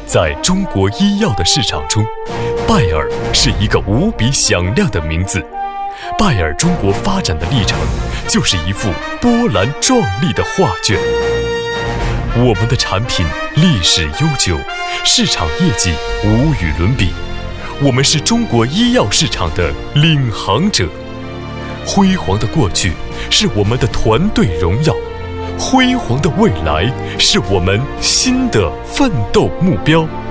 在中国医药的市场中，拜耳是一个无比响亮的名字。拜耳中国发展的历程，就是一幅波澜壮丽的画卷。我们的产品历史悠久，市场业绩无与伦比，我们是中国医药市场的领航者。辉煌的过去是我们的团队荣耀，辉煌的未来是我们新的奋斗目标。